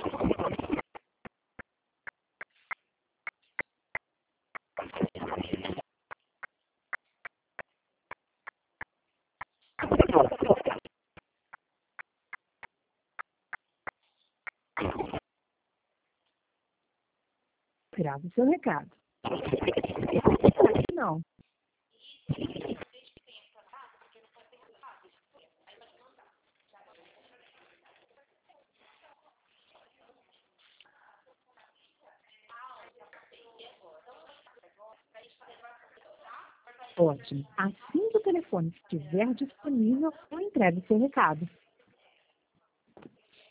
Grave seu recado. Não. Ótimo. Assim que o telefone estiver disponível, eu entrego seu recado.